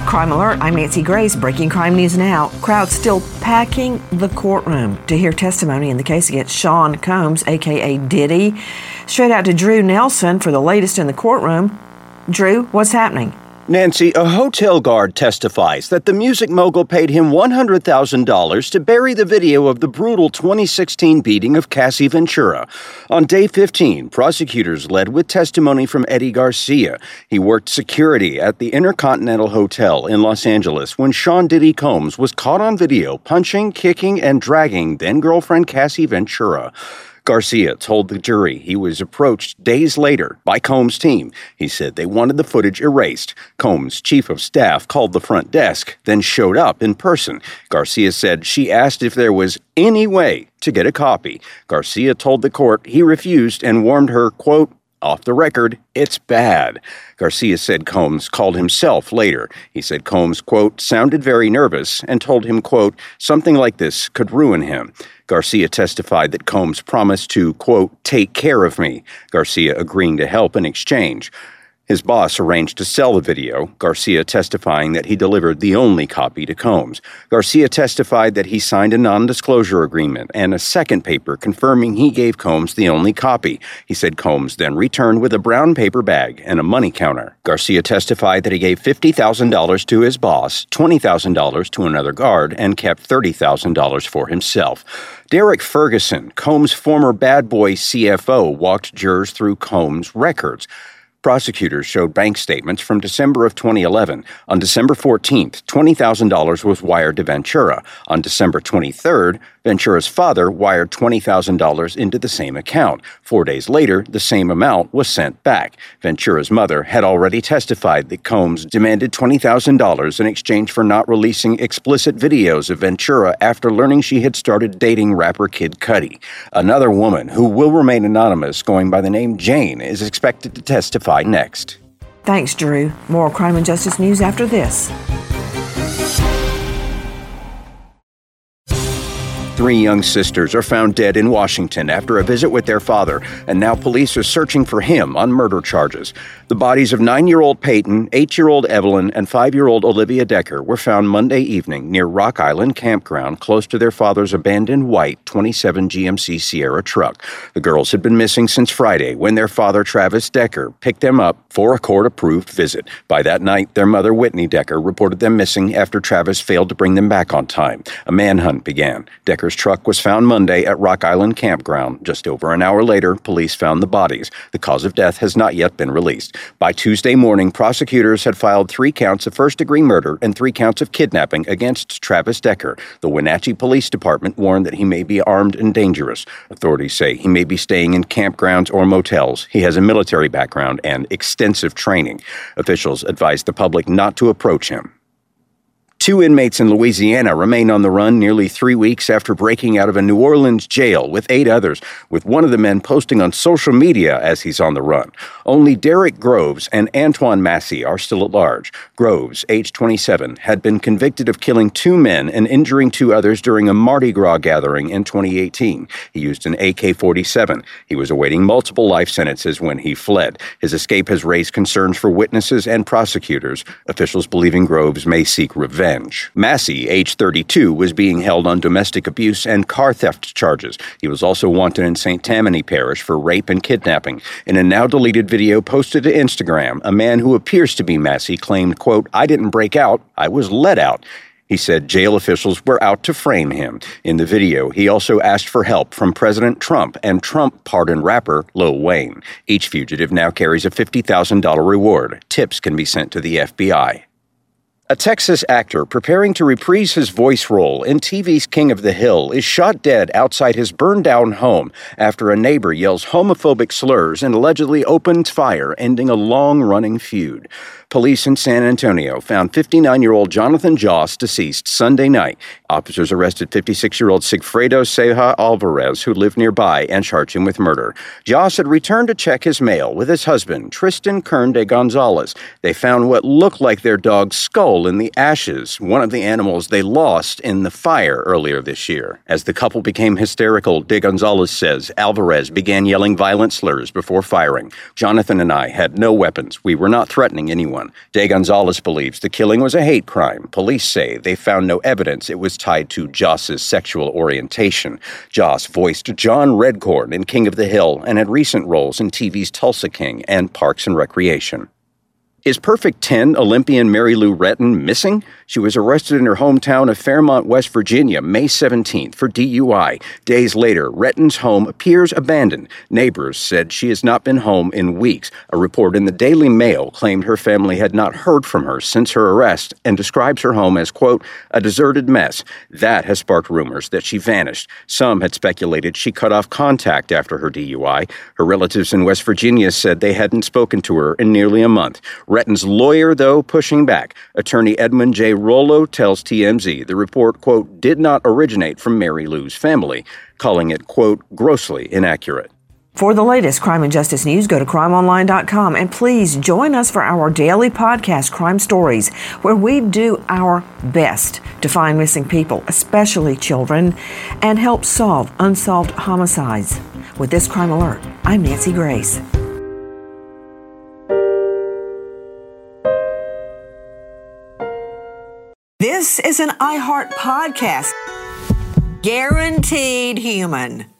Crime Alert, I'm Nancy Grace. Breaking crime news now. Crowd still packing the courtroom to hear testimony in the case against Sean Combs, a.k.a. Diddy. Straight out to Drew Nelson for the latest in the courtroom. Drew, what's happening? Nancy, a hotel guard testifies that the music mogul paid him $100,000 to bury the video of the brutal 2016 beating of Cassie Ventura. On day 15, prosecutors led with testimony from Eddie Garcia. He worked security at the Intercontinental Hotel in Los Angeles when Sean Diddy Combs was caught on video punching, kicking, and dragging then-girlfriend Cassie Ventura. Garcia told the jury he was approached days later by Combs' team. He said they wanted the footage erased. Combs' chief of staff called the front desk, then showed up in person. Garcia said she asked if there was any way to get a copy. Garcia told the court he refused and warned her, quote, "Off the record, it's bad." Garcia said Combs called himself later. He said Combs, quote, sounded very nervous and told him, quote, something like this could ruin him. Garcia testified that Combs promised to, quote, take care of me, Garcia agreeing to help in exchange. His boss arranged to sell the video, Garcia testifying that he delivered the only copy to Combs. Garcia testified that he signed a non-disclosure agreement and a second paper confirming he gave Combs the only copy. He said Combs then returned with a brown paper bag and a money counter. Garcia testified that he gave $50,000 to his boss, $20,000 to another guard, and kept $30,000 for himself. Derek Ferguson, Combs' former bad boy CFO, walked jurors through Combs' records. Prosecutors showed bank statements from December of 2011. On December 14th, $20,000 was wired to Ventura. On December 23rd, Ventura's father wired $20,000 into the same account. 4 days later, the same amount was sent back. Ventura's mother had already testified that Combs demanded $20,000 in exchange for not releasing explicit videos of Ventura after learning she had started dating rapper Kid Cudi. Another woman, who will remain anonymous, going by the name Jane, is expected to testify next. Thanks, Drew. More crime and justice news after this. 3 young sisters are found dead in Washington after a visit with their father, and now police are searching for him on murder charges. The bodies of 9-year-old Peyton, 8-year-old Evelyn, and 5-year-old Olivia Decker were found Monday evening near Rock Island Campground, close to their father's abandoned white 27 GMC Sierra truck. The girls had been missing since Friday when their father, Travis Decker, picked them up for a court-approved visit. By that night, their mother, Whitney Decker, reported them missing after Travis failed to bring them back on time. A manhunt began. Decker's truck was found Monday at Rock Island Campground. Just over an hour later, police found the bodies. The cause of death has not yet been released. By Tuesday morning, prosecutors had filed 3 counts of first-degree murder and 3 counts of kidnapping against Travis Decker. The Wenatchee Police Department warned that he may be armed and dangerous. Authorities say he may be staying in campgrounds or motels. He has a military background and extensive training. Officials advised the public not to approach him. 2 inmates in Louisiana remain on the run nearly 3 weeks after breaking out of a New Orleans jail with 8 others, with one of the men posting on social media as he's on the run. Only Derek Groves and Antoine Massey are still at large. Groves, age 27, had been convicted of killing 2 men and injuring 2 others during a Mardi Gras gathering in 2018. He used an AK-47. He was awaiting multiple life sentences when he fled. His escape has raised concerns for witnesses and prosecutors. Officials believing Groves may seek revenge. Massey, age 32, was being held on domestic abuse and car theft charges. He was also wanted in St. Tammany Parish for rape and kidnapping. In a now-deleted video posted to Instagram, a man who appears to be Massey claimed, quote, "I didn't break out, I was let out." He said jail officials were out to frame him. In the video, he also asked for help from President Trump and Trump-pardoned rapper Lil Wayne. Each fugitive now carries a $50,000 reward. Tips can be sent to the FBI. A Texas actor preparing to reprise his voice role in TV's King of the Hill is shot dead outside his burned-down home after a neighbor yells homophobic slurs and allegedly opens fire, ending a long-running feud. Police in San Antonio found 59-year-old Jonathan Joss deceased Sunday night. Officers arrested 56-year-old Sigfredo Ceja Alvarez, who lived nearby, and charged him with murder. Joss had returned to check his mail with his husband, Tristan Kern de Gonzalez. They found what looked like their dog's skull role in the ashes, one of the animals they lost in the fire earlier this year. As the couple became hysterical, De Gonzalez says Alvarez began yelling violent slurs before firing. Jonathan and I had no weapons. We were not threatening anyone. De Gonzalez believes the killing was a hate crime. Police say they found no evidence it was tied to Joss's sexual orientation. Joss voiced John Redcorn in King of the Hill and had recent roles in TV's Tulsa King and Parks and Recreation. Is Perfect 10 Olympian Mary Lou Retton missing? She was arrested in her hometown of Fairmont, West Virginia, May 17th for DUI. Days later, Retton's home appears abandoned. Neighbors said she has not been home in weeks. A report in the Daily Mail claimed her family had not heard from her since her arrest and describes her home as, quote, a deserted mess. That has sparked rumors that she vanished. Some had speculated she cut off contact after her DUI. Her relatives in West Virginia said they hadn't spoken to her in nearly a month. Retton's lawyer, though, pushing back. Attorney Edmund J. Rollo tells TMZ the report, quote, did not originate from Mary Lou's family, calling it, quote, grossly inaccurate. For the latest crime and justice news, go to crimeonline.com and please join us for our daily podcast, Crime Stories, where we do our best to find missing people, especially children, and help solve unsolved homicides. With this Crime Alert, I'm Nancy Grace. This is an iHeart podcast. Guaranteed human.